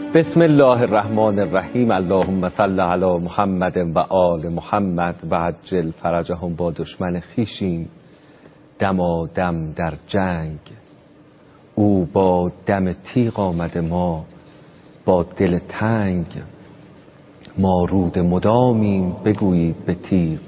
بسم الله الرحمن الرحیم. اللهم صل علی محمد و آل محمد و عجل فرجهم. با دشمن خویشیم دمادم در جنگ، او با دم تیغ آمده ما با دل تنگ. ما رود مدامیم بگویید به تیغ،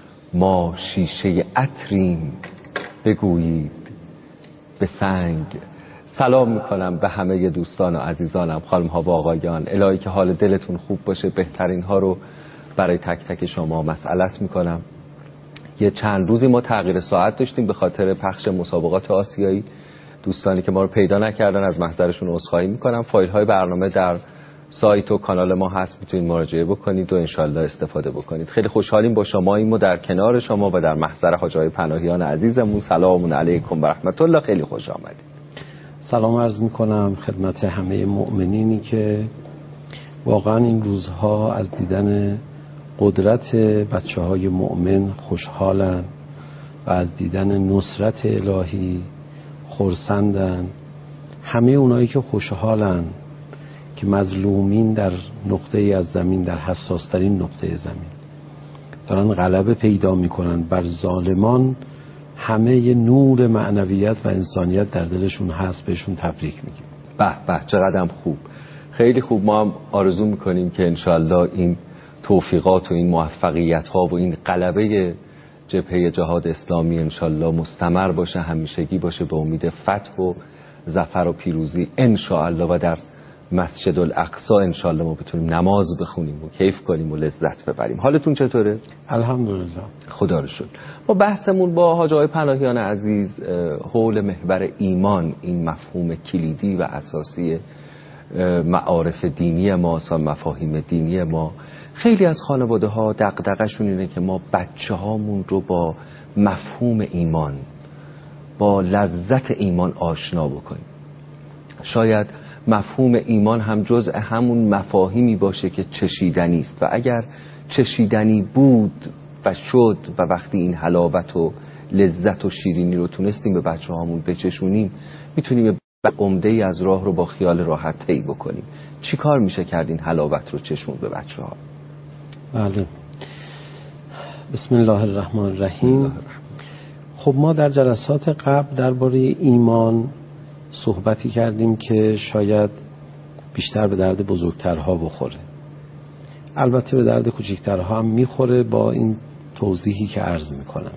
ما شیشه عطریم بگویید به سنگ. سلام میکنم به همه دوستان و عزیزانم، خانم ها و آقایان. الهی که حال دلتون خوب باشه. بهترین ها رو برای تک تک شما مسئلت میکنم. یه چند روزی ما تغییر ساعت داشتیم به خاطر پخش مسابقات آسیایی. دوستانی که ما رو پیدا نکردن از محضرشون عذرخواهی میکنم. فایل های برنامه در سایت و کانال ما هست، میتونید مراجعه بکنید و انشالله استفاده بکنید. خیلی خوشحالیم با شماییم و در کنار شما و در محضر حاج آقای پناهیان عزیزمون. سلام علیکم و رحمت الله. خیلی خوش آمدید. سلام عرض میکنم خدمت همه مؤمنینی که واقعا این روزها از دیدن قدرت بچه های مؤمن خوشحالن و از دیدن نصرت الهی خرسندن. همه اونایی که خوشحالن که مظلومین در نقطه از زمین، در حساسترین نقطه زمین دارن غلبه پیدا میکنن بر ظالمان، همه ی نور معنویت و انسانیت در دلشون هست، بهشون تبریک میگیم. به به، چقدرم خوب. خیلی خوب. ما هم آرزو میکنیم که انشالله این توفیقات و این موفقیت ها و این غلبه جبهه جهاد اسلامی انشالله مستمر باشه، همیشگی باشه، به امید فتح و ظفر و پیروزی انشالله. و در مسجد الاقصی انشالله ما بتونیم نماز بخونیم و کیف کنیم و لذت ببریم. حالتون چطوره؟ الحمدلله، خدا رو شکر. ما بحثمون با حاج آقای پناهیان عزیز حول محور ایمان، این مفهوم کلیدی و اساسی معارف دینی ما، مفاهیم دینی ما. خیلی از خانواده ها دغدغه‌شون اینه که ما بچه هامون رو با مفهوم ایمان، با لذت ایمان آشنا بکنیم. شاید مفهوم ایمان هم جزء همون مفاهیمی باشه که چشیدنی است و اگر چشیدنی بود و شد و وقتی این حلاوت و لذت و شیرینی رو تونستیم به بچه هامون بچشونیم، میتونیم عمده ای از راه رو با خیال راحت طی بکنیم. چی کار میشه کرد این حلاوت رو چشون به بچه ها؟ بله. بسم الله الرحمن الرحیم. خب ما در جلسات قبل درباره ایمان صحبتی کردیم که شاید بیشتر به درد بزرگترها بخوره، البته به درد کوچکترها هم میخوره با این توضیحی که عرض میکنم.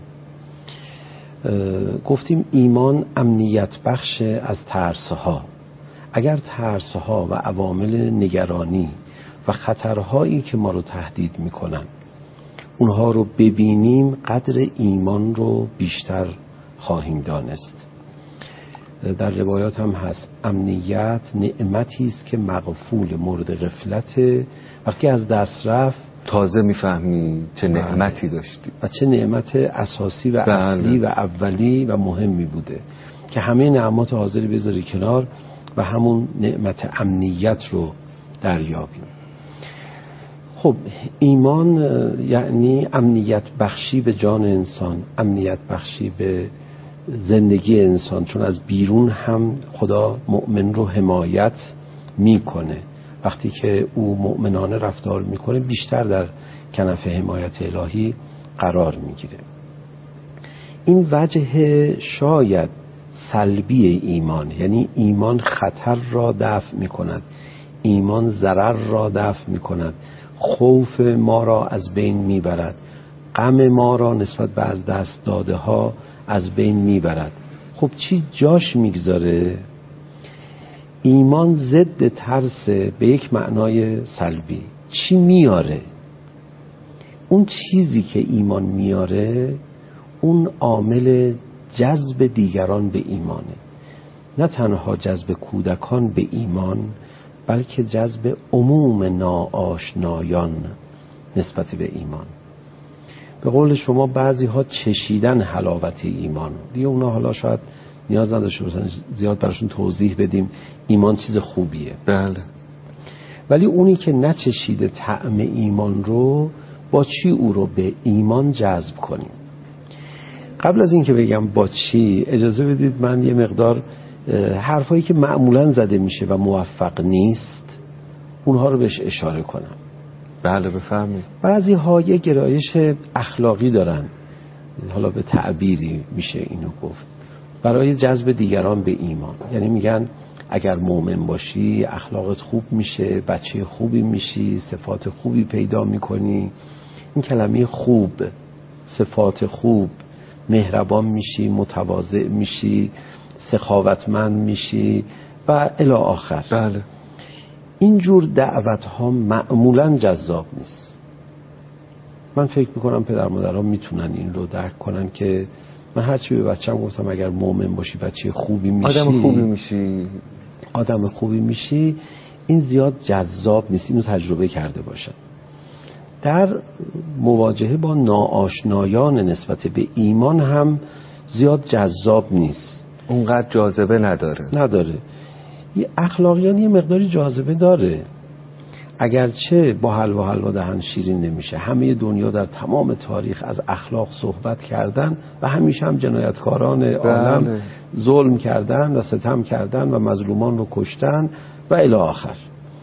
گفتیم ایمان امنیت بخش از ترسها. اگر ترسها و عوامل نگرانی و خطرهایی که ما رو تهدید میکنن اونها رو ببینیم، قدر ایمان رو بیشتر خواهیم دانست. در روایات هم هست امنیت نعمتی است که مغفول، مورد غفلت، وقتی از دست رفت تازه میفهمی چه نعمتی داشتی و چه نعمت اساسی و اصلی و اولی و مهمی بوده که همه نعمات حاضر بذاری کنار و همون نعمت امنیت رو دریابیم. خب ایمان یعنی امنیت بخشی به جان انسان، امنیت بخشی به زندگی انسان، چون از بیرون هم خدا مؤمن رو حمایت میکنه. وقتی که او مؤمنانه رفتار میکنه بیشتر در کنف حمایت الهی قرار میگیره. این وجه شاید سلبی ایمان، یعنی ایمان خطر را دفع میکند، ایمان ضرر را دفع میکند، خوف ما را از بین میبرد، غم ما را نسبت به از دست داده ها از بین میبرد. خب چی جاش میگذاره؟ ایمان ضد ترس به یک معنای سلبی. چی میاره؟ اون چیزی که ایمان میاره اون عامل جذب دیگران به ایمانه. نه تنها جذب کودکان به ایمان، بلکه جذب عموم ناآشنایان نسبت به ایمان. به قول شما بعضی ها چشیدن حلاوت ایمان دیگه، اونا حالا شاید نیاز نداشته باشن زیاد براشون توضیح بدیم ایمان چیز خوبیه. بله. ولی اونی که نچشیده طعم ایمان رو، با چی او رو به ایمان جذب کنیم؟ قبل از این که بگم با چی، اجازه بدید من یه مقدار حرفایی که معمولا زده میشه و موفق نیست اونها رو بهش اشاره کنم. بله بفرمایید. بعضی ها یه گرایش اخلاقی دارن، حالا به تعبیری میشه اینو گفت، برای جذب دیگران به ایمان. یعنی میگن اگر مؤمن باشی اخلاقت خوب میشه، بچه خوبی میشی، صفات خوبی پیدا میکنی. این کلمه خوب، صفات خوب، مهربان میشی، متواضع میشی، سخاوتمند میشی و الی آخر. بله. اینجور دعوت ها معمولا جذاب نیست. من فکر میکنم پدر مادرها میتونن این رو درک کنن که من هرچی به بچه‌م گفتم اگر مؤمن باشی بچه خوبی میشی، آدم خوبی میشی، این زیاد جذاب نیست. اینو تجربه کرده باشن. در مواجهه با ناآشنایان نسبت به ایمان هم زیاد جذاب نیست، اونقدر جاذبه نداره. یه اخلاقیان یه مقداری جاذبه داره، اگرچه با حلوا دهن شیرین نمیشه. همه دنیا در تمام تاریخ از اخلاق صحبت کردن و همیشه هم جنایتکاران عالم ظلم کردن و ستم کردن و مظلومان رو کشتن و الی آخر.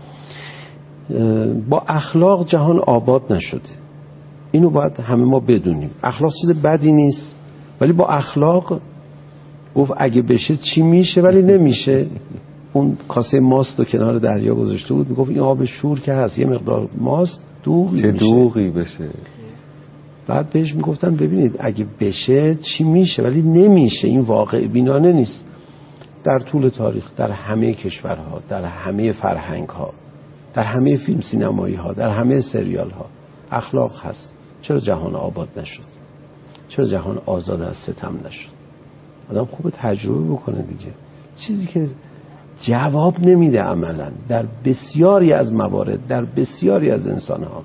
با اخلاق جهان آباد نشده، اینو باید همه ما بدونیم. اخلاق چیز بدی نیست، ولی با اخلاق گفت اگه بشه چی میشه ولی نمیشه. اون کاسه ماست رو کنار دریا گذاشته بود، میگفت این آب شور که هست، یه مقدار ماست دوغی چه میشه. دوغی بشه. بعد بهش میگفتن ببینید اگه بشه چی میشه ولی نمیشه. این واقع بینانه نیست. در طول تاریخ در همه کشورها، در همه فرهنگها، در همه فیلم سینمایی ها، در همه سریال ها اخلاق هست. چرا جهان آباد نشد؟ چرا جهان آزاد از ستم نشد؟ آدم خوب تجربه بکنه دیگه. چیزی که جواب نمیده عملا در بسیاری از موارد، در بسیاری از انسان ها.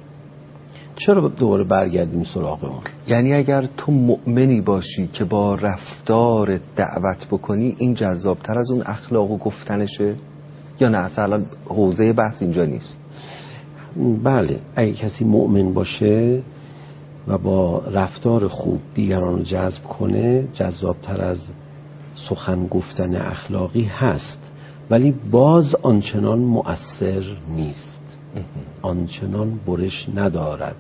چرا دوباره برگردیم سراغ اون؟ یعنی اگر تو مؤمنی باشی که با رفتار دعوت بکنی، این جذابتر از اون اخلاق و گفتنشه؟ یا نه اصلا حوزه بحث اینجا نیست؟ بله، اگه کسی مؤمن باشه و با رفتار خوب دیگران رو جذب کنه، جذابتر از سخن گفتن اخلاقی هست، ولی باز آنچنان مؤثر نیست، آنچنان برش ندارد.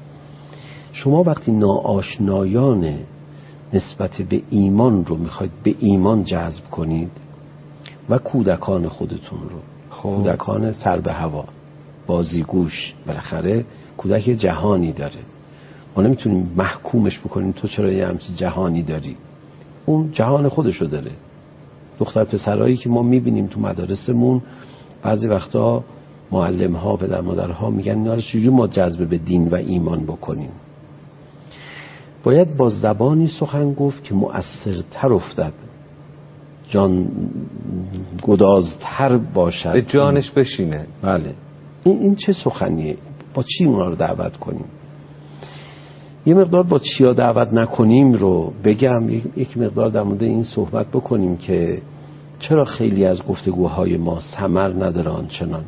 شما وقتی ناآشنایان نسبت به ایمان رو میخواید به ایمان جذب کنید و کودکان خودتون رو، کودکان سر به هوا، بازیگوش، بالاخره کودک جهانی داره، ما نمیتونیم محکومش بکنیم تو چرا یه همچین جهانی داری. اون جهان خودشو داره. دختر پسرایی که ما میبینیم تو مدارسمون، بعضی وقتا معلم ها، پدر مادرها میگن اینا رو چجوری ما جذب به دین و ایمان بکنیم؟ باید با زبانی سخن گفت که مؤثرتر افتد، جان گدازتر باشد، به جانش بشینه. بله. این چه سخنیه؟ با چی اونا رو دعوت کنیم؟ یه مقدار با چیا دعوت نکنیم رو بگم، یک مقدار در مورد این صحبت بکنیم که چرا خیلی از گفتگوهای ما ثمر نداره آنچنان.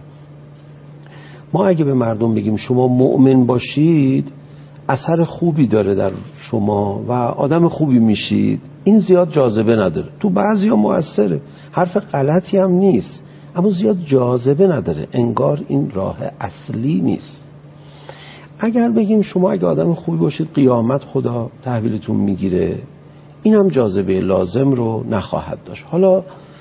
ما اگه به مردم بگیم شما مؤمن باشید اثر خوبی داره در شما و آدم خوبی میشید، این زیاد جاذبه نداره. تو بعضیا موثره، حرف غلطی هم نیست، اما زیاد جاذبه نداره، انگار این راه اصلی نیست. اگر بگیم شما اگه آدم خوبی باشید قیامت خدا تحویلتون میگیره، این هم جاذبه لازم رو نخواهد داشت. حالا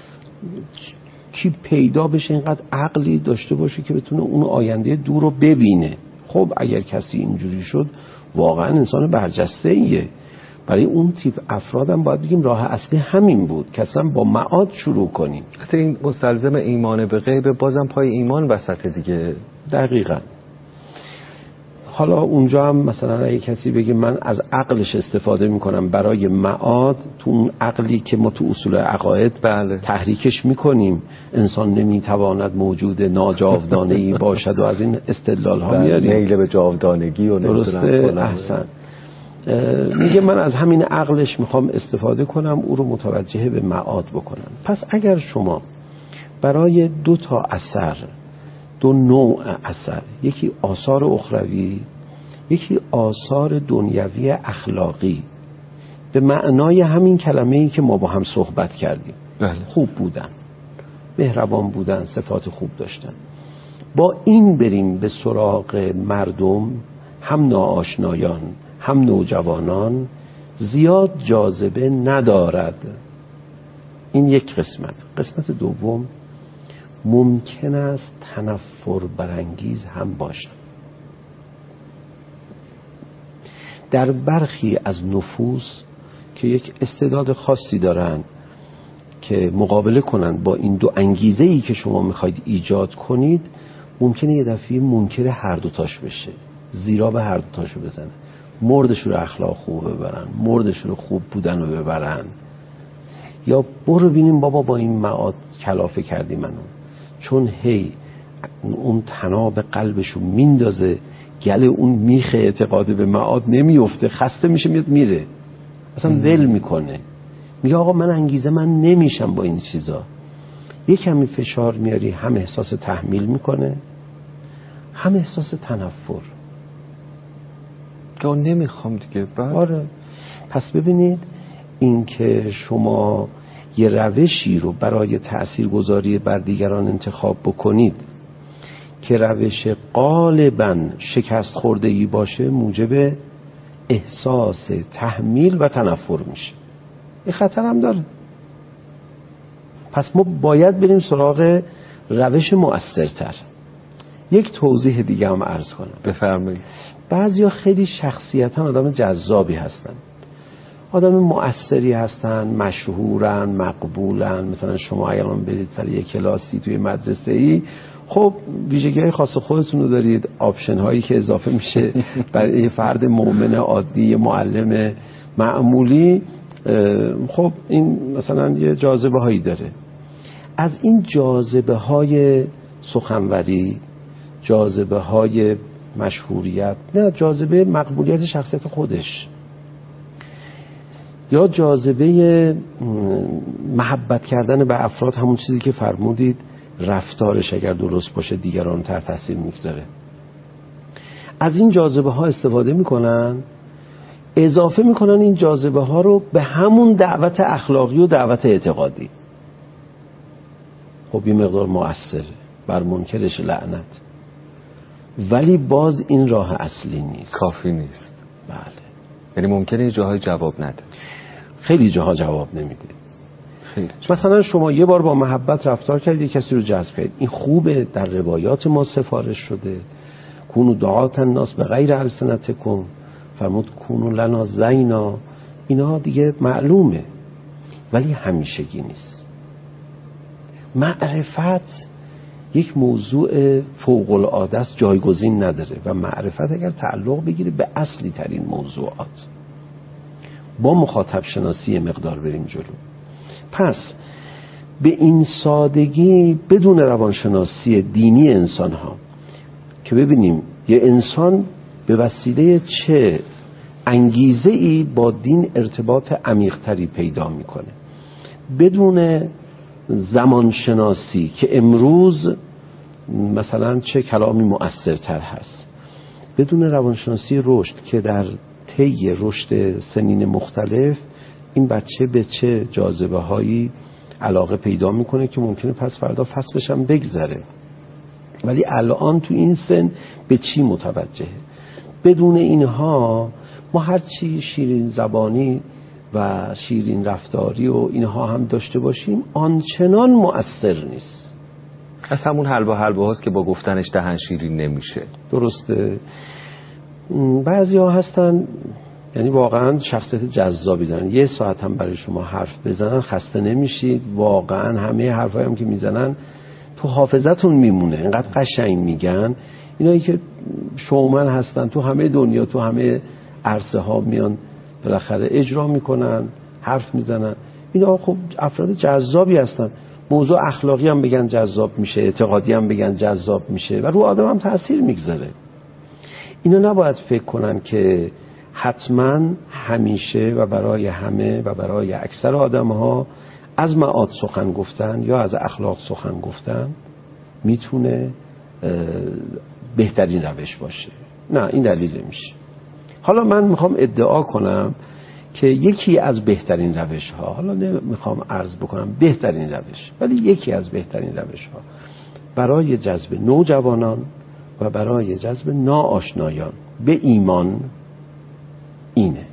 کی پیدا بشه اینقدر عقلی داشته باشه که بتونه اون آینده دور رو ببینه؟ خب اگر کسی اینجوری شد واقعا انسان برجسته ایه. برای اون تیپ افرادم باید بگیم راه اصلی همین بود که اصلا با معاد شروع کنیم. حتی این مستلزم ایمان به غیب، بازم پای ایمان وسط دیگه. دقیقاً. حالا اونجا هم مثلا اگه کسی بگه من از عقلش استفاده میکنم برای معاد، تو اون عقلی که ما تو اصول عقاید تحریکش میکنیم، انسان نمیتواند موجود ناجاودانه‌ای باشد و از این استدلال ها میاریم، میل به جاودانگی و درسته. احسن. میگه من از همین عقلش میخوام استفاده کنم، او رو متوجه به معاد بکنم. پس اگر شما برای دو تا اثر، دو نوع اثر، یکی آثار اخروی، یکی آثار دنیوی اخلاقی، به معنای همین کلمه‌ای که ما با هم صحبت کردیم، خوب بودن، مهربان بودن، صفات خوب داشتن، با این بریم به سراغ مردم، هم ناآشنایان هم نوجوانان، زیاد جاذبه ندارد. این یک قسمت. قسمت دوم، ممکن است تنفر برانگیز هم باشد. در برخی از نفوس که یک استعداد خاصی دارن که مقابله کنن با این دو انگیزه‌ای که شما میخواید ایجاد کنید، ممکنه یه دفعه منکر هر دوتاش بشه، زیرا به هر دوتاشو بزنه، مردش رو اخلاق خوب ببرن، مردش رو خوب بودن رو ببرن، یا برو بینیم بابا با این معاد کلافه کردی منو، چون هی اون تناب قلبشو میندازه گله اون میخه اعتقاد به معاد نمیفته، خسته میشه میاد میره، اصلا ول میکنه، میگه آقا من انگیزه من نمیشم با این چیزا. یک کمی فشار میاری، هم احساس تحمیل میکنه هم احساس تنفر که نمیخوام دیگه. آره. پس ببینید این که شما یه روشی رو برای تأثیرگذاری بر دیگران انتخاب بکنید که روش غالباً شکست خوردگی باشه، موجب احساس تحمیل و تنفر میشه. این خطر هم داره. پس ما باید بریم سراغ روش مؤثرتر. یک توضیح دیگه هم عرض کنم. بفرمایید. بعضیا خیلی شخصیتاً آدم جذابی هستن، آدم مؤثری هستن، مشهورن، مقبولن. مثلا شما اگر برید سر یک کلاسی توی مدرسه‌ای، خب ویژگی‌های خاص خودتون رو دارید، آپشن هایی که اضافه میشه برای یه فرد مؤمن عادی، معلم معمولی، خب این مثلا یه جاذبه هایی داره. از این جاذبه های سخنوری، جاذبه های مشهوریت، نه جاذبه مقبولیت شخصیت خودش، یا جاذبه محبت کردن به افراد، همون چیزی که فرمودید رفتارش اگر درست باشه دیگران تحت تاثیر میگذاره، از این جاذبه ها استفاده میکنن، اضافه میکنن این جاذبه ها رو به همون دعوت اخلاقی و دعوت اعتقادی. خب یه مقدار مؤثره، بر منکرش لعنت، ولی باز این راه اصلی نیست، کافی نیست. بله. یعنی ممکنه جاهای جواب نده، خیلی جاها جواب نمیده. خیلی. مثلا شما یه بار با محبت رفتار کردید، کسی رو جذب کردید، این خوبه، در روایات ما سفارش شده، کونو دعات الناس به غیر السنتکم، فرمود کونو لنا زینا، اینا دیگه معلومه، ولی همیشگی نیست. معرفت یک موضوع فوق العاده است، جایگزین نداره، و معرفت اگر تعلق بگیره به اصلی ترین موضوعات، با مخاطب شناسی مقدار بریم جلو. پس به این سادگی، بدون روانشناسی دینی انسان ها، که ببینیم یه انسان به وسیله چه انگیزه ای با دین ارتباط عمیق تری پیدا میکنه، بدون زمانشناسی که امروز مثلا چه کلامی مؤثرتر هست، بدون روانشناسی رشد که در طی رشد سنین مختلف این بچه به چه جاذبه هایی علاقه پیدا میکنه که ممکنه پس فردا فصلش هم بگذره، ولی الان تو این سن به چی متوجهه. بدون اینها ما هرچی شیرین زبانی و شیرین رفتاری و اینها هم داشته باشیم آنچنان مؤثر نیست. از همون حلوا هاست که با گفتنش دهن شیرین نمیشه. درسته. بعضی ها هستن یعنی واقعا شخصیت جذابی دارن، یه ساعت هم برای شما حرف بزنن خسته نمیشید، واقعا همه حرفایی هم که میزنن تو حافظتون میمونه، اینقدر قشنگ میگن. اینایی که شومن هستن تو همه دنیا، تو همه عرصه ها میان بالاخره اجرا میکنن، حرف میزنن، اینا خب افراد جذابی هستن. موضوع اخلاقی هم بگن جذاب میشه، اعتقادی هم بگن جذاب میشه و رو آدم هم تأثیر میگذاره. اینا نباید فکر کنن که حتما همیشه و برای همه و برای اکثر آدم ها از معاد سخن گفتن یا از اخلاق سخن گفتن میتونه بهترین روش باشه. نه، این دلیل نمیشه. حالا من میخوام ادعا کنم که یکی از بهترین روش ها، حالا نمیخوام عرض بکنم بهترین روش، ولی یکی از بهترین روش ها برای جذب نوجوانان و برای جذب ناآشنایان به ایمان اینه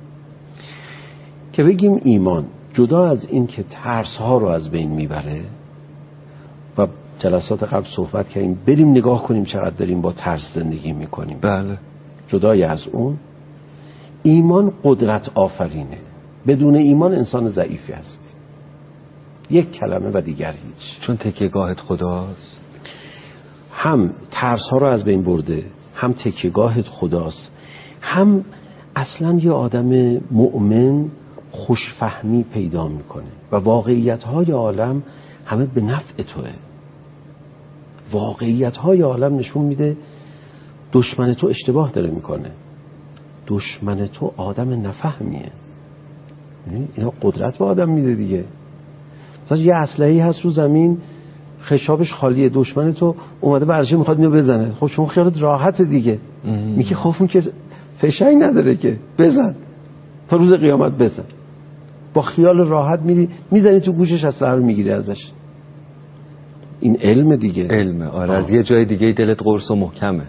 که بگیم ایمان جدا از این که ترس ها رو از بین میبره و جلسات قبل صحبت کردیم بریم نگاه کنیم چقدر داریم با ترس زندگی میکنیم. بله. جدای از اون ایمان قدرت آفرینه. بدون ایمان انسان ضعیفی هست. یک کلمه و دیگر هیچ. چون تکیه‌گاهت خداست. هم ترس ها رو از بین برده، هم تکیه‌گاهت خداست، هم اصلا یه آدم مؤمن خوشفهمی پیدا میکنه و واقعیت های عالم همه به نفع توه. واقعیت های عالم نشون میده دشمن تو اشتباه داره میکنه، دشمن تو آدم نفهمیه. اینا قدرت به آدم میده دیگه. مثلا یه اسلحه‌ای هست رو زمین خشابش خالیه، دشمن تو اومده ورشه میخواد اینو بزنه، خب شما خیالت راحت دیگه، میگی خب اون که فشنگ نداره که بزن تا روز قیامت بزن، با خیال راحت میری میزنی تو گوشش اسلحه رو میگیری ازش. این علم دیگه. علمه. آره. از یه جای دیگه دلت قرص و محکمه.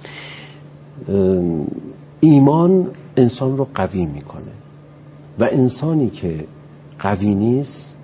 ایمان انسان رو قوی میکنه و انسانی که قوی نیست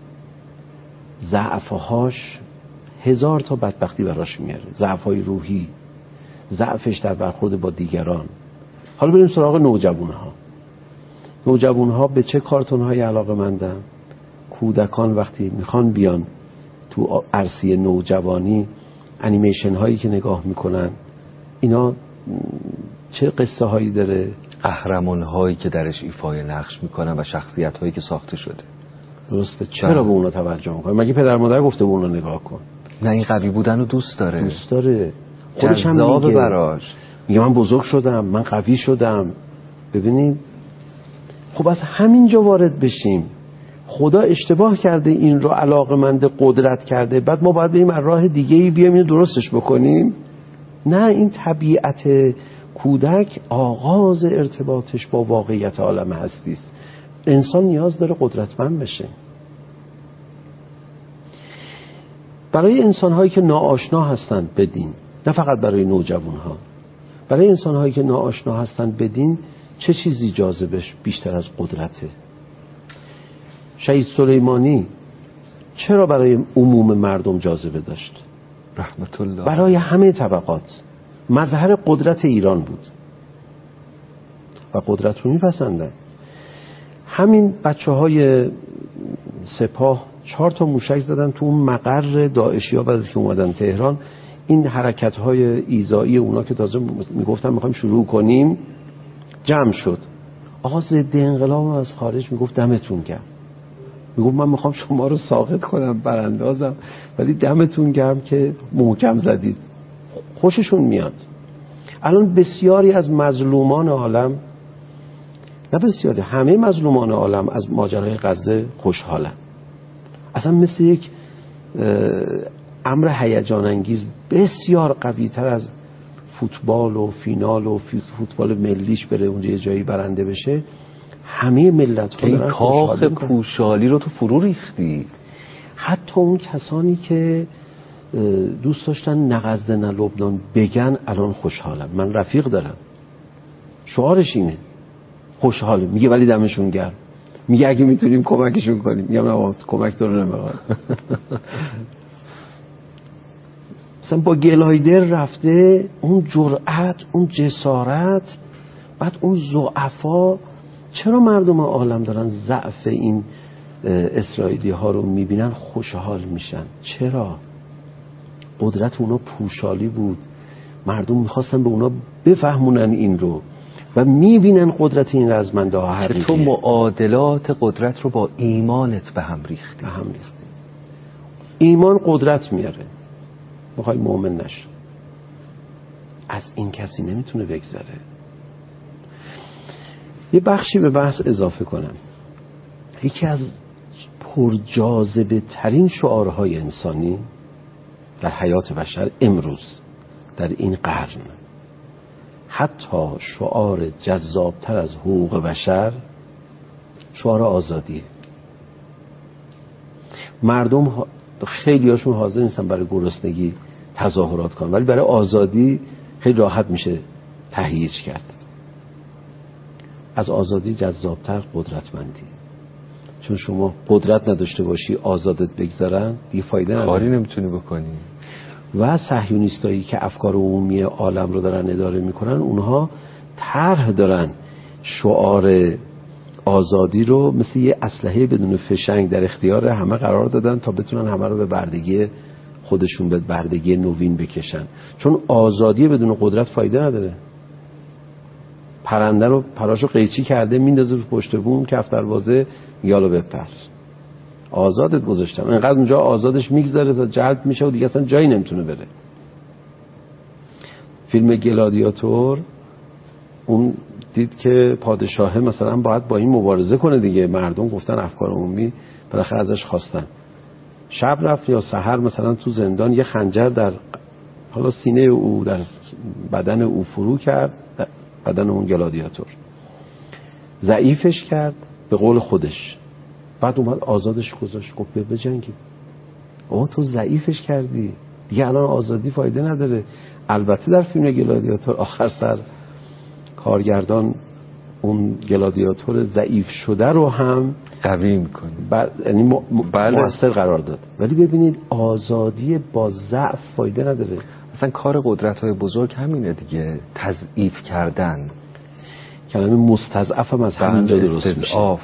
ضعفهاش هزار تا بدبختی براش میاره. ضعفهای روحی، ضعفش در برخورد با دیگران. حالا بریم سراغ نوجوانها. نوجوانها به چه کارتون‌های علاقه‌مندن؟ کودکان وقتی میخوان بیان تو عرصه نوجوانی انیمیشن هایی که نگاه میکنن اینا چه قصه هایی داره؟ قهرمان هایی که درش ایفای نقش میکنن و شخصیت هایی که ساخته شده. درسته. چرا به اونا توجه میکنه؟ مگه پدر مادر گفته به اونا نگاه کن؟ نه، این قوی بودن رو دوست داره. دوست داره. خودش هم جذاب میگه براش. میگه من بزرگ شدم، من قوی شدم. ببینید خب از همینجا وارد بشیم. خدا اشتباه کرده این رو علاقمند قدرت کرده، بعد ما باید بریم از راه دیگه‌ای بیایم اینو درستش بکنیم؟ نه، این طبیعت کودک آغاز ارتباطش با واقعیت عالم هستی است. انسان نیاز داره قدرتمند بشه. برای انسان‌هایی که ناآشنا هستند به دین، نه فقط برای نوجوان‌ها، برای انسان‌هایی که ناآشنا هستند به دین چه چیزی جاذبش بیشتر از قدرته؟ شهید سلیمانی چرا برای عموم مردم جاذبه داشت؟ رحمت الله. برای همه طبقات مظهر قدرت ایران بود و قدرت رو میپسندن. همین بچه‌های سپاه 4 تا موشک زدن تو اون مقر داعشی‌ها بعد از که اومدن تهران. این حرکت‌های ایذایی اونا که تازه میگفتن میخوایم شروع کنیم جمع شد. آقا ضد انقلاب از خارج میگفت دمتون گرم، میگفت من میخوام شما رو ساقط کنم براندازم، ولی دمتون گرم که محکم زدید. خوششون میاد. الان بسیاری از مظلومان عالم، نه بسیاری، همه مظلومان عالم از ماجرای غزه خوشحالن. اصلا مثل یک امر هیجان انگیز بسیار قوی تر از فوتبال و فینال و فوتبال ملیش بره اونجا یه جایی برنده بشه. همه ملت ها این کاخ پوشالی رو تو فرو ریختی. حتی اون کسانی که دوست داشتن نه غزه نه لبنان بگن الان خوشحالم. من رفیق دارم شعارش اینه، خوشحاله، میگه ولی دمشون گرم، میگه اگه میتونیم کمکشون کنیم. میگم نه کمک تو رو نمیخوام. مثلا با گلایدر رفته، اون جرأت، اون جسارت، بعد اون ضعفا. چرا مردم عالم دارن ضعف این اسرائیلی ها رو میبینن خوشحال میشن؟ چرا؟ قدرت اونا پوشالی بود، مردم میخواستن به اونا بفهمونن این رو و میبینن قدرت این رزمنده ها حقیقیه. تو معادلات قدرت رو با ایمانت به هم ریختی. ایمان قدرت میاره. میخوای مؤمن نشو، از این کسی نمیتونه بگذره. یه بخشی به بحث اضافه کنم. یکی از پرجاذبه ترین شعارهای انسانی در حیات بشر امروز در این قرن، حتی شعار جذابتر از حقوق بشر، شعار آزادیه. مردم خیلی هاشون حاضر نیستن برای گرسنگی تظاهرات کنن، ولی برای آزادی خیلی راحت میشه تهییج کرد. از آزادی جذابتر قدرتمندی، چون شما قدرت نداشته باشی آزادت بگذارن دیگه فایده نداره، کاری نمیتونی بکنی. و صهیونیستایی که افکار عمومی عالم رو دارن اداره میکنن، اونها طرح دارن شعار آزادی رو مثل یه اسلحه بدون فشنگ در اختیار همه قرار دادن تا بتونن همه رو به بردگی خودشون، به بردگی نوین بکشن. چون آزادی بدون قدرت فایده نداره. پرنده رو پراشو قیچی کرده میندازه رو پشت بوم، کفتروازه یالو بپر، آزادت گذاشتم. انقدر اونجا آزادش میگذاره تا جلب میشه و دیگه اصلا جایی نمیتونه بره. فیلم گلادیاتور اون دید که پادشاه مثلا باید با این مبارزه کنه دیگه، مردم گفتن افکار عمومی بالاخره ازش خواستن. شب رفت یا سحر مثلا تو زندان یه خنجر در حالا سینه او، در بدن او فرو کرد، بدن اون گلادیاتور ضعیفش کرد به قول خودش. بعد اومد آزادش گذاشت، گفت به جنگی. تو ضعیفش کردی دیگه، الان آزادی فایده نداره. البته در فیلم گلادیاتور آخر سر کارگردان اون گلادیاتور ضعیف شده رو هم قوی میکنه، یعنی مؤثر قرار داد. ولی ببینید آزادی با ضعف فایده نداره. اصلا کار قدرت‌های بزرگ همینه دیگه، تضعیف کردن. کلمه مستضعف هم از همینجا درست میشه.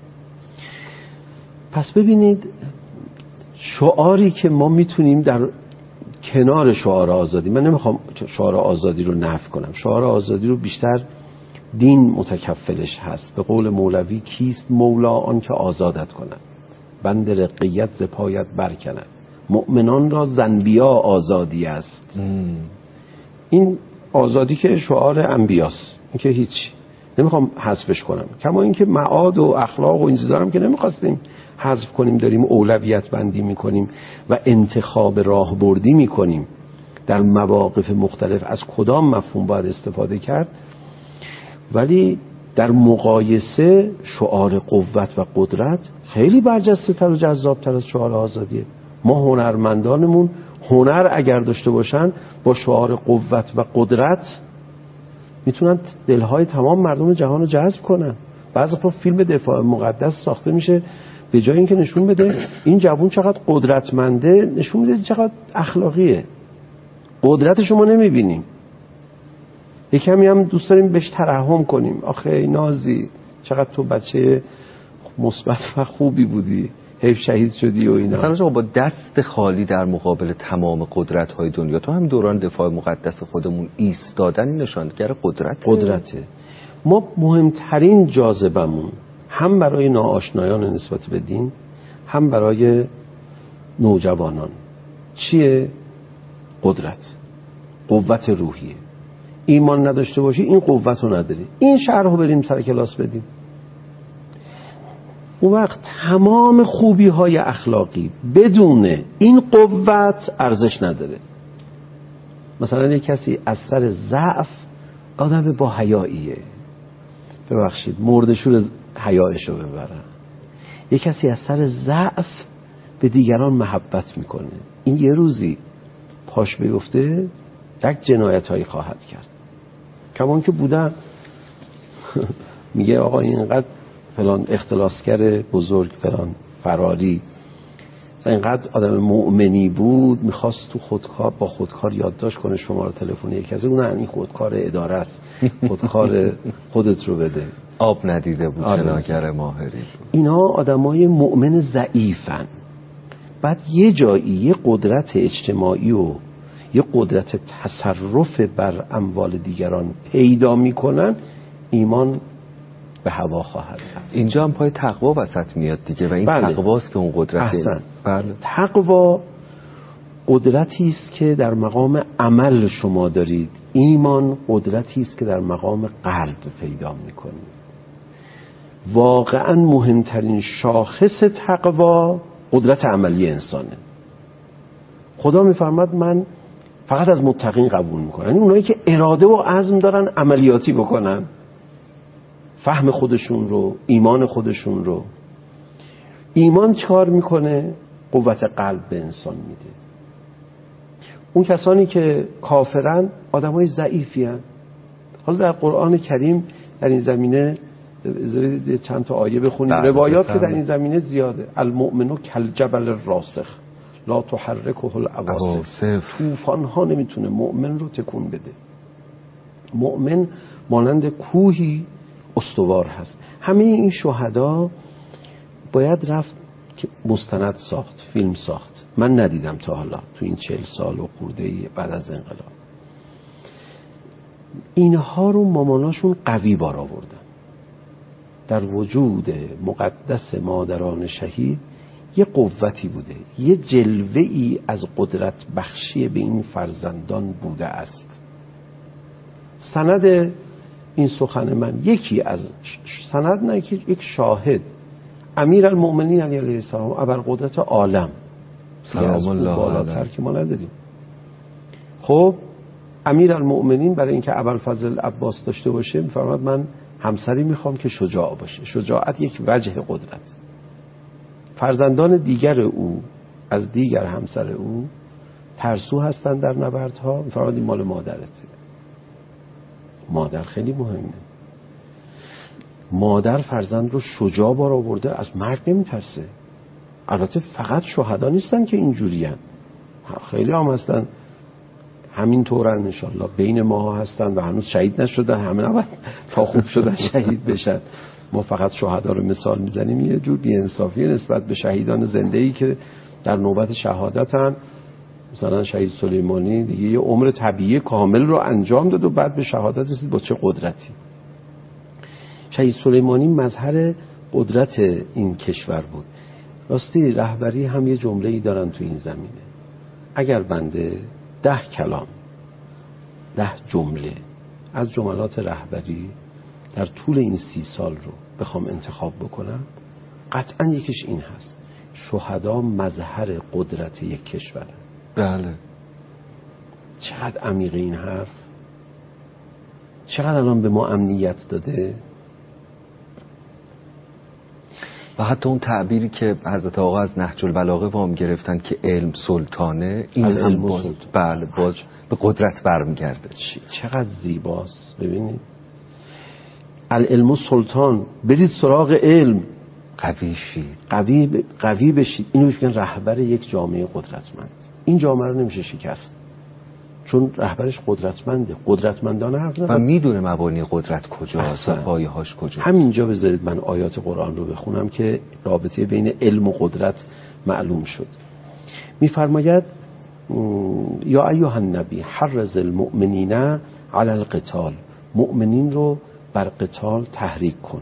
پس ببینید شعاری که ما میتونیم در کنار شعار آزادی، من نمیخوام شعار آزادی رو نفی کنم، شعار آزادی رو بیشتر دین متکفلش هست. به قول مولوی کیست مولا آن که آزادت کند، بند رقیت ز پایت برکند، مؤمنان را زنبیا آزادی است. این آزادی که شعار انبیاست، این که هیچ نمیخوام حذفش کنم. کما اینکه معاد و اخلاق و این چیزا هم که نمیخواستیم حذف کنیم، داریم اولویت بندی میکنیم و انتخاب راهبردی میکنیم در مواقف مختلف از کدام مفهوم باید استفاده کرد. ولی در مقایسه شعار قوت و قدرت خیلی برجسته تر و جذاب تر از شعار آزادیه. ما هنرمندانمون هنر اگر داشته باشن با شعار قوت و قدرت میتونن دلهای تمام مردم جهان رو جذب کنن. بعضی وقتا فیلم دفاع مقدس ساخته میشه به جای اینکه نشون بده این جوون چقدر قدرتمنده، نشون میده چقدر اخلاقیه. قدرت شما نمیبینیم، یک کمی هم دوست داریم بهش ترحم کنیم. آخه نازی چقدر تو بچه مثبت و خوبی بودی، حیف شهید شدی و اینا. مثلا با دست خالی در مقابل تمام قدرت‌های دنیا، تو هم دوران دفاع مقدس خودمون ایستادن نشانگر قدرته. ما مهمترین جاذبمون هم برای ناآشنایان نسبت به دین، هم برای نوجوانان چیه؟ قدرت، قوت روحیه. ایمان نداشته باشی این قوت رو نداری. این شرح رو بریم سر کلاس بدیم، اون وقت تمام خوبی های اخلاقی بدون این قوت ارزش نداره. مثلا یک کسی از سر ضعف آدم با حیاییه، ببخشید مردشور حیایش رو ببرن. یک کسی از سر ضعف به دیگران محبت میکنه، این یه روزی پاش بیفته یک جنایت هایی خواهد کرد. کمان که بودن میگه آقا اینقدر فلان اختلاسگر بزرگ، فلان فراری، اینقدر آدم مؤمنی بود، میخواست تو خودکار با خودکار یادداشت کنه شماره تلفن یکی از اون، این خودکار اداره است، خودکار خودت رو بده. آب ندیده بود شناگر ماهری بود. اینا آدمای مؤمن ضعیفن. بعد یه جایی یه قدرت اجتماعی و یه قدرت تصرف بر اموال دیگران پیدا میکنن، ایمان به هوا خواهد رفت. اینجا هم پای تقوا وسط میاد دیگه و این تقواست که اون قدرت. بله. تقوا قدرتی است که در مقام عمل شما دارید، ایمان قدرتی است که در مقام قلب پیدا میکنید. واقعا مهمترین شاخص تقوا قدرت عملی انسانه. خدا میفرماد من فقط از متقین قبول میکنن، یعنی اونایی که اراده و عزم دارن عملیاتی بکنن، فهم خودشون رو، ایمان خودشون رو. ایمان چیکار میکنه؟ قوت قلب به انسان میده. اون کسانی که کافرن آدمای ضعیفی هستند. حالا در قرآن کریم در این زمینه چند تا آیه بخونیم، روایات که در این زمینه زیاده. المؤمن کالجبل الراسخ لا تحرکه العواصف. طوفان ها نمیتونه مؤمن رو تکون بده. مؤمن مانند کوهی استوار هست. همه این شهدا باید رفت که مستند ساخت، فیلم ساخت. من ندیدم تا حالا تو این 40 سال و خورده‌ای بعد از انقلاب. اینها رو ماماناشون قوی بار آوردن. در وجود مقدس مادران شهید یه قوتی بوده، یه جلوه‌ای از قدرت بخشی به این فرزندان بوده است. سند این سخن من یکی از سند نه، یک شاهد، امیرالمؤمنین علیه السلام، ابرقدرت عالم، سلام الله بالاتر که ما نداریم. خب امیرالمؤمنین برای اینکه ابوالفضل عباس داشته باشه میفرماد من همسری میخوام که شجاع باشه. شجاعت یک وجه قدرت. فرزندان دیگر او از دیگر همسر او ترسو هستند در نبردها، میفرماد این مال مادرته. مادر خیلی مهمه. مادر فرزند رو شجاع بار آورده، از مرگ نمیترسه. البته فقط شهدا نیستن که اینجورین، خیلی هم هستن همین طورن انشالله بین ما هستن و هنوز شهید نشدن. همه نباید تا خوب شدن شهید بشن. ما فقط شهدا رو مثال میزنیم، یه جور بی‌انصافی نسبت به شهیدان زنده‌ای که در نوبت شهادتن. مثلا شهید سلیمانی دیگه یه عمر طبیعی کامل رو انجام داد و بعد به شهادت رسید. با چه قدرتی! شهید سلیمانی مظهر قدرت این کشور بود. راستی رهبری هم یه جمله‌ای دارن تو این زمینه. اگر بنده 10 کلام 10 جمله از جملات رهبری در طول این 30 سال رو بخوام انتخاب بکنم، قطعا یکیش این هست: شهدا مظهر قدرت یک کشور. بله. چقدر عمیقه این حرف، چقدر الان به ما امنیت داده. و حتی اون تعبیری که حضرت آقا از نهج البلاغه وام گرفتن که علم سلطانه، این هم باز بله باز به قدرت برمیگرده. چقدر زیباست. ببینید العلم سلطان، برید سراغ علم، قوی شید، قوی بشید. اینو میگن رهبر یک جامعه قدرتمند. این جامعه رو نمیشه شکست، چون رهبرش قدرتمنده. قدرتمندانه حرف و میدونه مبانی قدرت کجاست و پایه‌هاش کجاست. همینجا بذارید من آیات قرآن رو بخونم که رابطه بین علم و قدرت معلوم شد. میفرماید یا ایها النبی حرض المؤمنین علی القتال، مؤمنین رو بر قتال تحریک کن،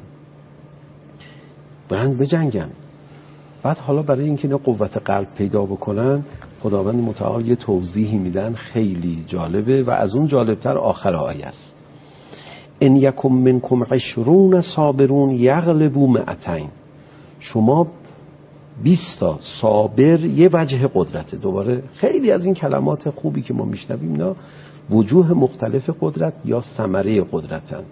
برن بجنگن. بعد حالا برای اینکه اینا قوت قلب پیدا بکنن، خداوند متعال یه توضیحی میدن خیلی جالبه و از اون جالبتر آخر آیه است. ان یکم منکم 20 صابرون یغلبوا 200. شما 20 تا صابر یه وجه قدرته. دوباره خیلی از این کلمات خوبی که ما میشنویم اینا وجوه مختلف قدرت یا ثمره قدرتن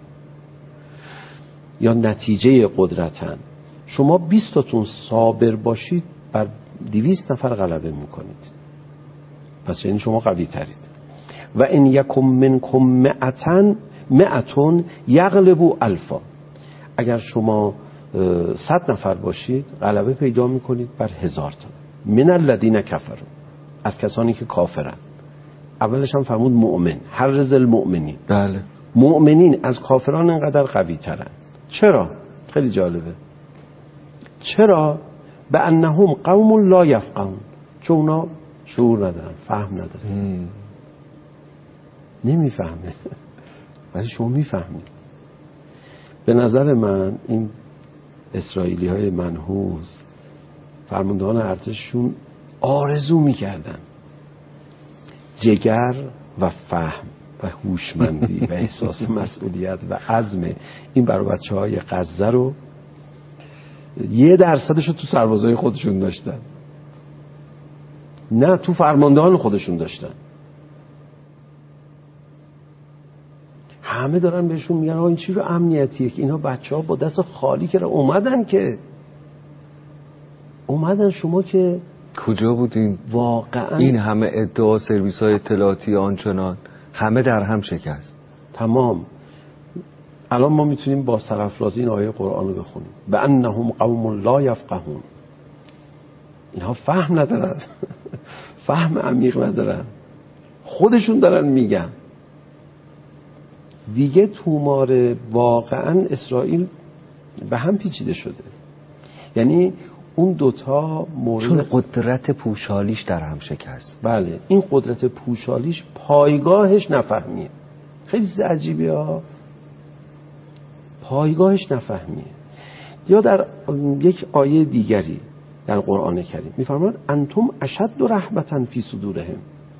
یا نتیجه قدرتن. شما 20 تاتون صابر باشید بر 200 نفر غلبه میکنید. پس یعنی شما قوی ترید. و ان یکم منکم 100 یغلبوا 1000. اگر شما 100 نفر باشید غلبه پیدا میکنید بر 1000 تا. من الذین کفروا، از کسانی که کافرن. اولش هم فرمود مؤمن، حرز المؤمنین. بله. مؤمنین از کافران اینقدر قوی ترن. چرا؟ خیلی جالبه. چرا؟ به انهم قوم لا یفقهون، چون اونا شعور ندارن، فهم ندارن. نمیفهمه ولی شما میفهمید. به نظر من این اسرائیلی های منحوس فرماندهان ارتششون آرزو میکردن جگر و فهم و هوشمندی و احساس مسئولیت و عزم این برای بچه‌های غزه رو 1% رو تو سربازای خودشون داشتن، نه تو فرماندهان خودشون داشتن. همه دارن بهشون میگن این چی رو امنیتیه که اینا بچه‌ها با دست خالی که اومدن شما که کجا بودیم واقعا؟ این همه ادعا، سرویس های اطلاعاتی آنچنان، همه در هم شکست. تمام. الان ما میتونیم با سرافرازی این آیه قرآن رو بخونیم، به انهم قوم لا یفقهون. اینها فهم ندارن فهم عمیق ندارن، خودشون دارن میگن. دیگه تومار واقعا اسرائیل به هم پیچیده شده. یعنی اون دوتا مورد، چون قدرت پوشالیش در هم شکست. بله، این قدرت پوشالیش پایگاهش نفهمیه. خیلی عجیبه ها، پایگاهش نفهمیه. یا در یک آیه دیگری در قرآن کریم میفرماد انتم اشد رهبة فی صدورهم.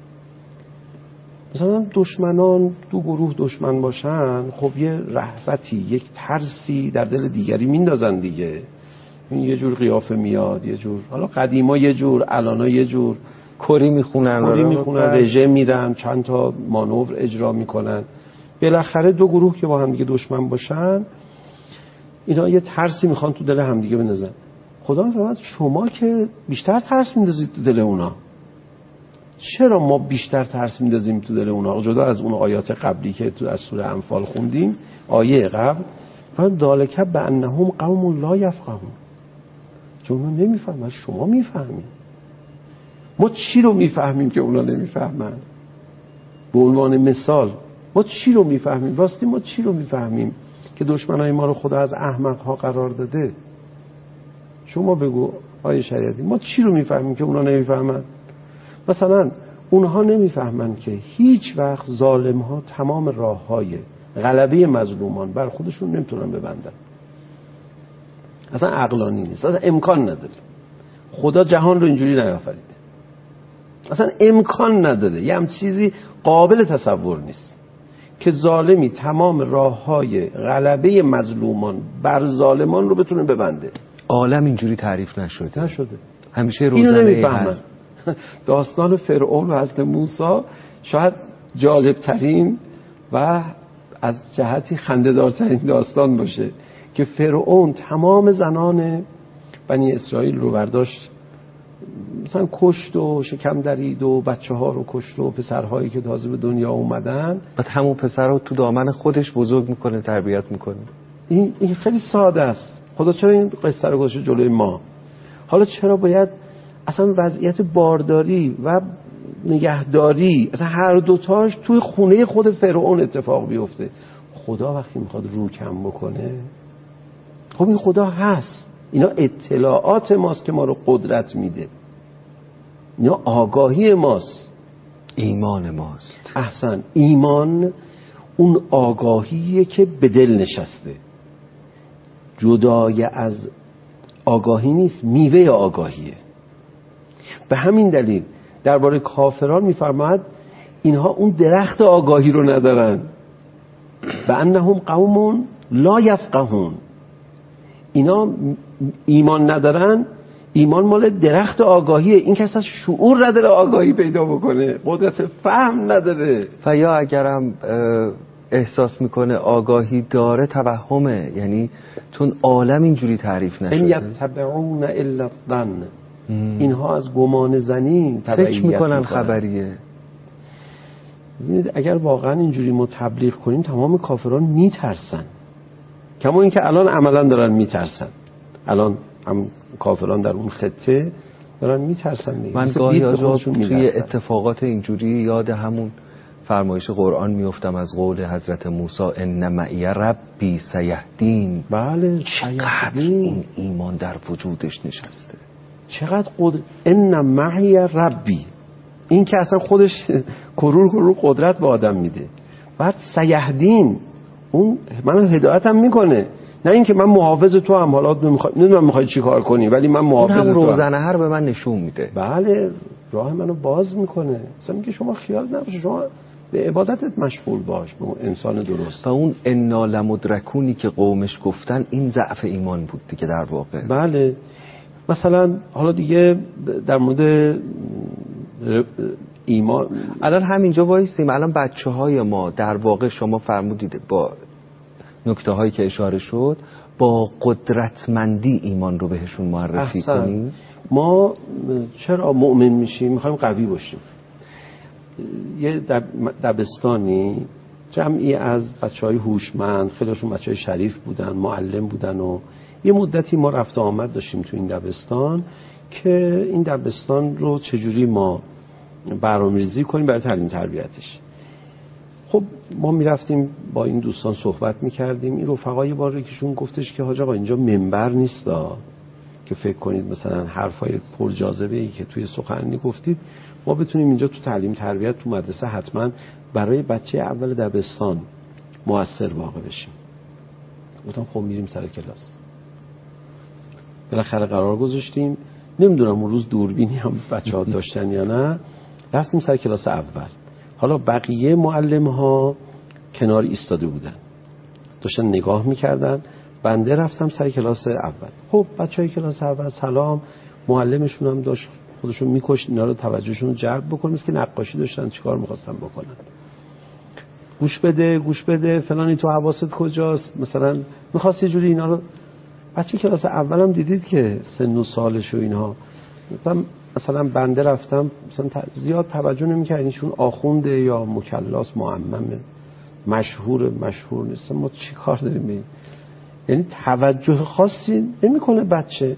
مثلا دشمنان، دو گروه دشمن باشن، خب یه رهبتی، یک ترسی در دل دیگری میندازن دیگه. این یه جور قیافه میاد، یه جور، حالا قدیما یه جور، الانا یه جور، کری میخونن، رژه میرن، چند تا مانور اجرا میکنن. بالاخره دو گروه که با هم دیگه دشمن باشن، اینا یه ترسی میخوان تو دل هم دیگه بندازن. خدا میفرماد شما که بیشتر ترس میندازید تو دل اونا. چرا ما بیشتر ترس میندازیم تو دل اونا؟ جدا از اون آیات قبلی که تو از سوره انفال خوندیم، آیه قبل فرمان ذالک بانهم قوم لا یفقهون. چون ما نمیفهمن، شما میفهمید. ما چی رو میفهمیم که اونا نمیفهمن؟ به عنوان مثال ما چی رو میفهمیم؟ راستی ما چی رو میفهمیم که دشمنای ما رو خدا از احمق‌ها قرار داده؟ شما بگو آیه شریعتی، ما چی رو میفهمیم که اونا نمیفهمن؟ مثلا اونها نمیفهمن که هیچ وقت ظالم‌ها تمام راه‌های غلبه مظلومان بر خودشون نمیتونن ببندن. اصلا عقلانی نیست، اصلا امکان نداره. خدا جهان رو اینجوری نیافریده، اصلا امکان نداره، یه هم چیزی قابل تصور نیست که ظالمی تمام راه‌های غلبه مظلومان بر ظالمان رو بتونه ببنده. عالم اینجوری تعریف نشده. همیشه روزنه هست. داستان فرعون و حضرت موسی شاید جالب ترین و از جهتی خنده‌دارترین داستان باشه که فرعون تمام زنان بنی اسرائیل رو برداشت، مثلا کشت و شکم درید و بچه ها رو کشت و پسرهایی که تازه به دنیا اومدن، بعد همون پسر رو تو دامن خودش بزرگ میکنه، تربیت میکنه. این خیلی ساده است. خدا چرا این قصه رو گذاشته جلوی ما؟ حالا چرا باید اصلا وضعیت بارداری و نگهداری اصلا هر دوتاش توی خونه خود فرعون اتفاق بیفته؟ خدا وقتی میخواد رو کم بکنه، خب این خدا هست. اینا اطلاعات ماست که ما رو قدرت میده، اینا آگاهی ماست، ایمان ماست. احسن. ایمان اون آگاهیه که به دل نشسته، جدای از آگاهی نیست، میوه آگاهیه. به همین دلیل درباره کافران میفرماید اینها اون درخت آگاهی رو ندارن. به انهم قوم لا یفقهون. اینا ایمان ندارن. ایمان مال درخت آگاهیه. این کس از شعور نداره آگاهی پیدا بکنه، قدرت فهم نداره. و یا اگرم احساس میکنه آگاهی داره، توهمه. یعنی چون عالم اینجوری تعریف نشده. این یتبعون الا الظن. اینها از گمان زنی فکر میکنن خبریه. اگر واقعا اینجوری ما تبلیغ کنیم تمام کافران میترسن، کما اینکه الان عملا دارن میترسن. الان هم کافران در اون خطه دارن میترسن. من گاهی توی اتفاقات اینجوری یاد همون فرمایش قرآن میفتم از قول حضرت موسی ان معی ربی سیهدین. بله، چقدر این ایمان در وجودش نشسته، چقدر ان معی ربی. این که اصلا خودش کرور قدرت به آدم میده. بعد سیهدین، اون منو هدایتم میکنه، نه اینکه من محافظ تو هم، حالا نمیدونم میخوای چی کار کنی ولی من محافظ تو هم. روزنه هر به من نشون میده. بله، راه منو باز میکنه. اصلا میگه شما خیال نباشه، شما به عبادتت مشغول باش، به اون انسان درست. و اون انا لمدرکونی که قومش گفتن این ضعف ایمان بود دیگه در واقع. بله. مثلا حالا دیگه در مورد ایمان الان همینجا وایسیم. الان بچه‌های ما در واقع شما فرمودید با نکته هایی که اشاره شد با قدرتمندی ایمان رو بهشون معرفی کنیم. ما چرا مؤمن میشیم؟ میخوایم قوی باشیم. یه دبستانی جمعی از بچهای هوشمند، خیلیشون بچهای شریف بودن، معلم بودن و یه مدتی ما رفت و آمد داشتیم تو این دبستان که این دبستان رو چجوری ما برنامه‌ریزی کنیم برای تعلیم تربیتش. خب ما میرفتیم با این دوستان صحبت میکردیم. این رفقای بار یکیشون گفتش که حاج آقا اینجا منبر نیستا که فکر کنید مثلا حرفای پرجاذبه‌ای که توی سخنرانی گفتید ما بتونیم اینجا تو تعلیم تربیت تو مدرسه حتما برای بچه اول دبستان مؤثر واقع بشیم. گفتم خب میریم سر کلاس. بالاخره قرار گذاشتیم. نمیدونم اون روز دوربینی هم بچه‌ها داشتن یا نه. رفتیم سر کلاس اول. حالا بقیه معلم‌ها کنار ایستاده بودن، داشتن نگاه میکردن. بنده رفتم سر کلاس اول. خب بچهای کلاس اول سلام، معلمشون هم داشت خودشون میکشت اینا رو توجهشون رو جلب بکنه، مثل که نقاشی داشتن چیکار می‌خواستن بکنن. گوش بده فلانی تو حواست کجاست، مثلا می‌خواست یه جوری اینا رو. بچه کلاس اول هم دیدید که سن و سالش و اینها. مثلا بنده رفتم مثلا زیاد توجه نمی‌کردن ایشون آخونده یا مکلاس معممه، مشهور نیست، ما چی کار داریم ببین. یعنی توجه خاصی نمی‌کنه بچه.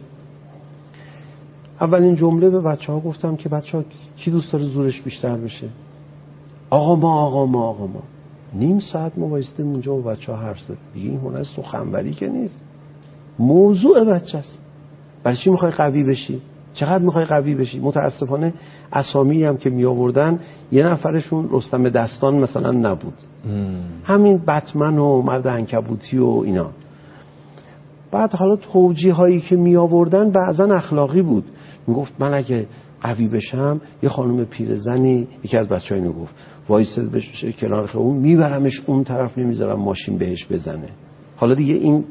اولین جمله به بچه‌ها گفتم که بچه‌ها کی دوست داره زورش بیشتر بشه؟ آقا ما. نیم ساعت ما وایسادیم اونجا و بچه‌ها حرف زدن. این هنر سخنوری که نیست، موضوع بچه است. برای چی می‌خوای قوی بشی؟ چقدر می‌خوای قوی بشی؟ متأسفانه اسامی هم که میآوردن یه نفرشون رستم دستان مثلا نبود. همین بتمن و مرد عنکبوتی و اینا. بعد حالا توجیه هایی که می آوردن بعضا اخلاقی بود. میگفت من اگه قوی بشم، یه خانم پیرزنی یکی از بچه‌ها اینو گفت، وایساد بشه کنار خیابون میبرمش اون طرف، نمیذارم ماشین بهش بزنه. حالا دیگه این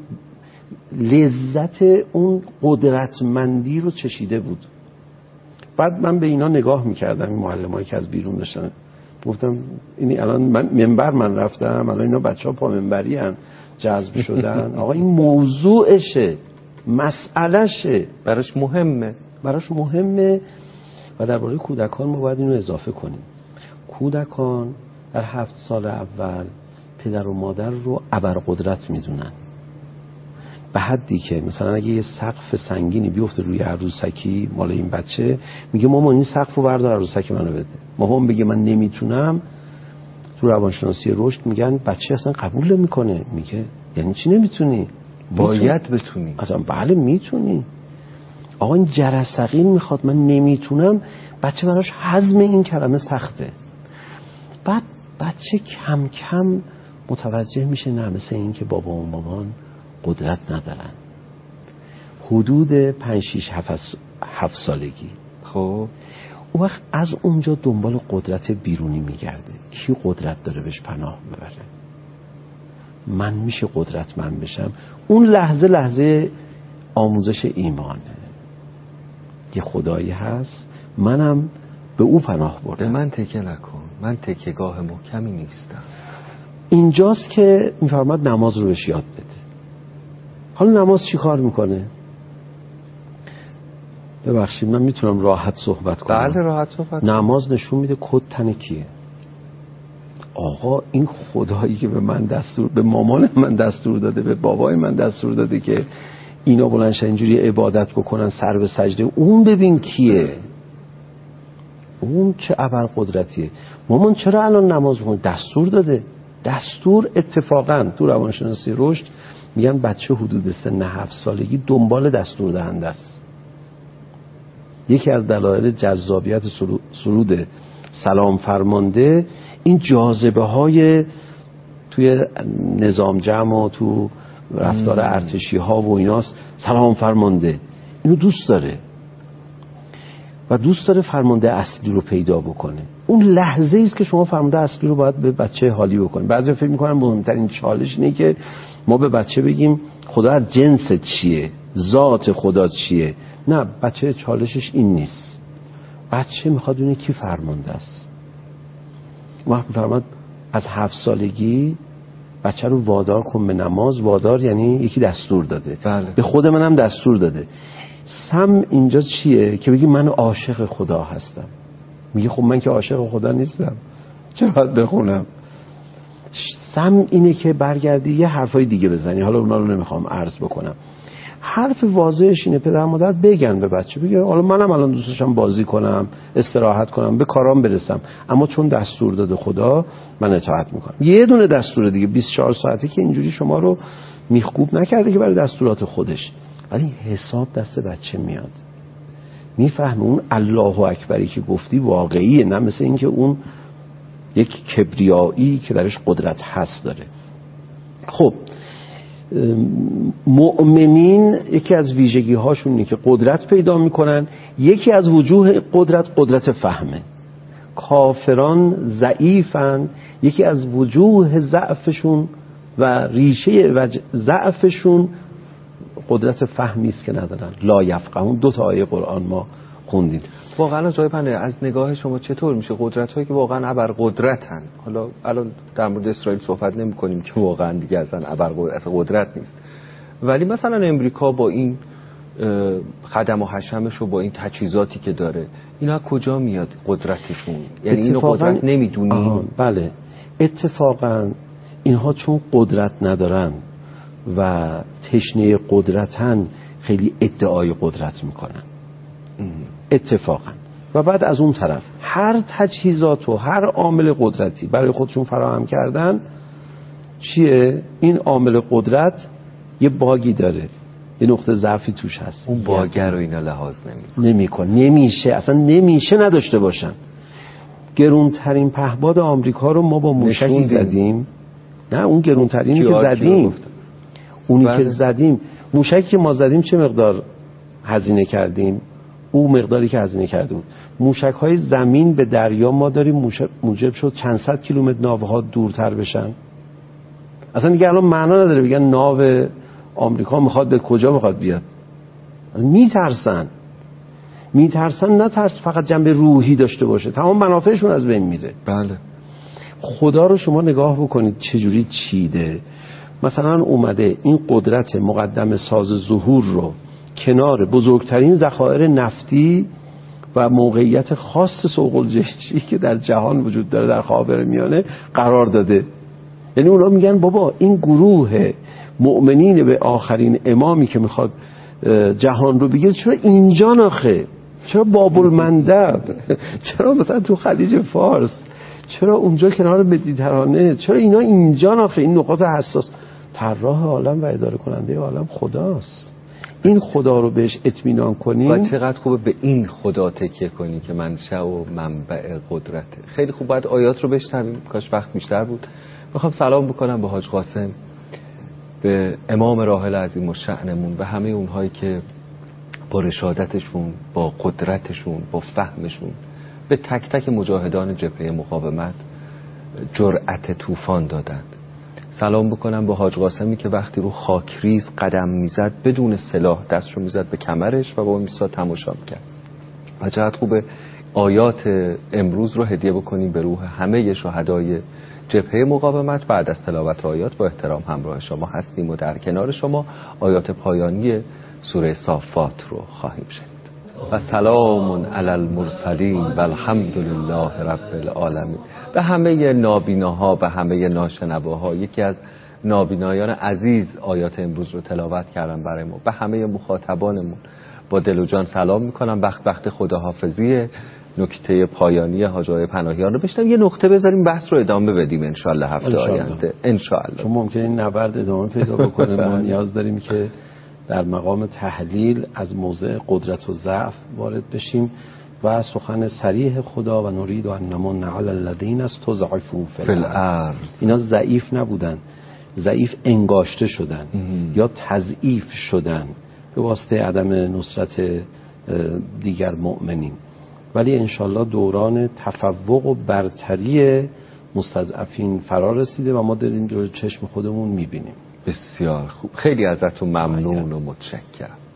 لذت اون قدرتمندی رو چشیده بود. بعد من به اینا نگاه میکردم، این معلمایی که از بیرون داشتن، گفتم این الان من رفتم، الان اینا بچه‌ها پا منبری ان جذب شدن. آقا این موضوعشه، مسئلهشه، براش مهمه. و درباره کودکان ما باید اینو اضافه کنیم. کودکان در 7 سال اول پدر و مادر رو ابرقدرت میدونن، به حدی که مثلا اگه یه سقف سنگینی بیفته روی عروسکی مال این بچه، میگه مامان این سقفو بردار عروسک منو بده. مامان بگه من نمیتونم، تو روانشناسی رشد میگن بچه اصلا قبول نمیکنه. میگه یعنی چی نمیتونی؟ باید بتونی. اصلا بله میتونی. آقا این جرثقیل میخواد، من نمیتونم. بچه براش هضم این کلمه سخته. بعد بچه کم کم متوجه میشه نه، مثل این که بابا و مامان قدرت ندارن. حدود 5 6 7 سالگی خب اون وقت از اونجا دنبال قدرت بیرونی میگرده. کی قدرت داره بهش پناه ببره؟ من میشه قدرتمند بشم. اون لحظه آموزش ایمانه. یه خدایی هست، منم به او پناه بردم. به من تکیه نکن، من تکیه‌گاه محکمی نیستم. اینجاست که میفرماد نماز رو بهش یاد بده. حالا نماز چی کار میکنه؟ ببخشید من میتونم راحت صحبت کنم؟ بله راحت صحبت. نماز نشون میده کد تن کیه. آقا این خدایی که به مامان من دستور داده، به بابای من دستور داده که اینا بلندشن اینجوری عبادت بکنن سر به سجده، اون ببین کیه. اون چه ابرقدرتیه. مامان چرا الان نماز میخونی؟ دستور داده. دستور اتفاقا تو روانشناسی رشد میگن بچه حدود سن 7 سالگی دنبال دستور دهنده است. یکی از دلایل جذابیت سرود سلام فرمانده این جاذبه های توی نظام جمع و تو رفتار ارتشی ها و ایناست. سلام فرمانده اینو دوست داره و دوست داره فرمانده اصلی رو پیدا بکنه. اون لحظه ایست که شما فرمانده اصلی رو باید به بچه حالی بکنید. بعضی فکر میکنن مهمترین چالش اینه که ما به بچه بگیم خدا از جنس چیه، ذات خدا چیه. نه، بچه چالشش این نیست. بچه میخواد اونه کی فرمانده است. وقت میفرماد از 7 سالگی بچه رو وادار کن به نماز. وادار یعنی یکی دستور داده. بله. به خود منم دستور داده. سم اینجا چیه که بگی من عاشق خدا هستم. میگه خب من که عاشق خدا نیستم، چرا باید بخونم؟ سم اینه که برگردی یه حرفای دیگه بزنی. حالا اونا رو نمیخوام عرض بکنم. حرف واضحش اینه پدر مادر بگن به بچه، بگه حالا منم الان دوست داشتم بازی کنم، استراحت کنم، به کارام برسم، اما چون دستور داده خدا من اطاعت میکنم. یه دونه دستور دیگه 24 ساعته که اینجوری شما رو میخکوب نکرده که برای دستورات خودش، ولی حساب دست بچه میاد، میفهمه اون الله اکبری که گفتی واقعیه، نه مثل این که اون یک کبریایی که درش قدرت هست داره. خب مؤمنین یکی از ویژگی هاشون اینه که قدرت پیدا میکنن. یکی از وجوه قدرت فهمه. کافران ضعیفن، یکی از وجوه ضعفشون و ریشه ضعفشون قدرت فهمی است که ندارن. لا یفقهون. 2 تا آیه قرآن ما خوندیم. واقعا جای پنده از نگاه شما چطور میشه قدرت هایی که واقعا ابرقدرتن، حالا الان در مورد اسرائیل صحبت نمی کنیم که واقعا دیگه اصلا ابرقدرت نیست، ولی مثلا امریکا با این خدم و حشمش و با این تجهیزاتی که داره، اینا کجا میاد قدرتشون؟ یعنی اینو قدرت نمیدونیم؟ بله اتفاقا اینها چون قدرت ندارن و تشنه قدرتن خیلی ادعای قدرت میکنن اتفاقا. و بعد از اون طرف هر تجهیزات و هر عامل قدرتی برای خودشون فراهم کردن چیه؟ این عامل قدرت یه باگی داره، یه نقطه ضعفی توش هست. اون باگر رو اینا لحاظ نمیکنه. نمیشه اصلا نمیشه نداشته باشن. گرونترین پهپاد آمریکا رو ما با موشکی زدیم. نه اون گرونترینی که زدیم، اونی که زدیم، موشکی که ما زدیم چه مقدار هزینه کردیم؟ اون مقداری که هزینه کرده بود. موشک‌های زمین به دریا ما داریم موجب شد چند صد کیلومتر ناوها دورتر بشن. اصلا دیگه الان معنا نداره بگن ناو آمریکا میخواد به کجا میخواد بیاد. میترسن نه ترس فقط جنبه روحی داشته باشه، تمام منافعشون از بین میره. بله. خدا رو شما نگاه بکنید چجوری چیده. مثلا اومده این قدرت مقدم ساز ظهور رو کنار بزرگترین ذخایر نفتی و موقعیت خاص سوق‌الجیشی که در جهان وجود داره در خاورمیانه قرار داده. یعنی اونا میگن بابا این گروه مؤمنین به آخرین امامی که میخواد جهان رو بگیره چرا اینجا ناخه؟ چرا باب المندب؟ چرا مثلا تو خلیج فارس؟ چرا اونجا کنار مدیترانه؟ چرا اینا اینجا ناخه؟ این نقاط حساس. طراح عالم و اداره کننده عالم خداست. این خدا رو بهش اطمینان کنیم و چقدر خوبه به این خدا تکیه کنی که منشأ و منبع قدرته. خیلی خوب. باید آیات رو بشنویم، کاش وقت بیشتر بود. میخوام سلام بکنم به حاج قاسم، به امام راحل عظیم الشأنمون، به همه اونهایی که با رشادتشون، با قدرتشون، با فهمشون به تک تک مجاهدان جبهه مقاومت جرأت طوفان دادند. سلام بکنم به حاج قاسمی که وقتی رو خاکریز قدم میزد بدون سلاح دستشو میزد به کمرش و با میسا تماشا میکرد. و چقدر خوبه آیات امروز رو هدیه بکنیم به روح همه شهدای جبهه مقاومت. بعد از تلاوت آیات با احترام همراه شما هستیم و در کنار شما آیات پایانی سوره صافات رو خواهیم شنید. و سلام علی المرسلین و الحمد لله رب العالمین. به همه نابیناها، به همه ناشنواها، یکی از نابینایان عزیز آیات امروز رو تلاوت کردن برای ما. به همه مخاطبانمون با دل و جان سلام میکنم. وقت خداحافظی نکته پایانی حاج آقای پناهیان رو بشنویم، یه نقطه بذاریم، بحث رو ادامه بدیم ان شاء الله هفته آینده ان شاء الله. چون ممکنه این نبرد ادامه پیدا بکنه. ما نیاز داریم که در مقام تحلیل از موضع قدرت و ضعف وارد بشیم و سخن صریح خدا و نرید و نمن علی الذین استضعفوا فی الارض. اینا ضعیف نبودن، ضعیف انگاشته شدن یا تضعیف شدن به واسطه عدم نصرت دیگر مؤمنین، ولی انشالله دوران تفوق و برتری مستضعفین فرا رسیده و ما داریم جلوی چشم خودمون میبینیم. بسیار خوب. خیلی ازتون ممنون و متشکرم.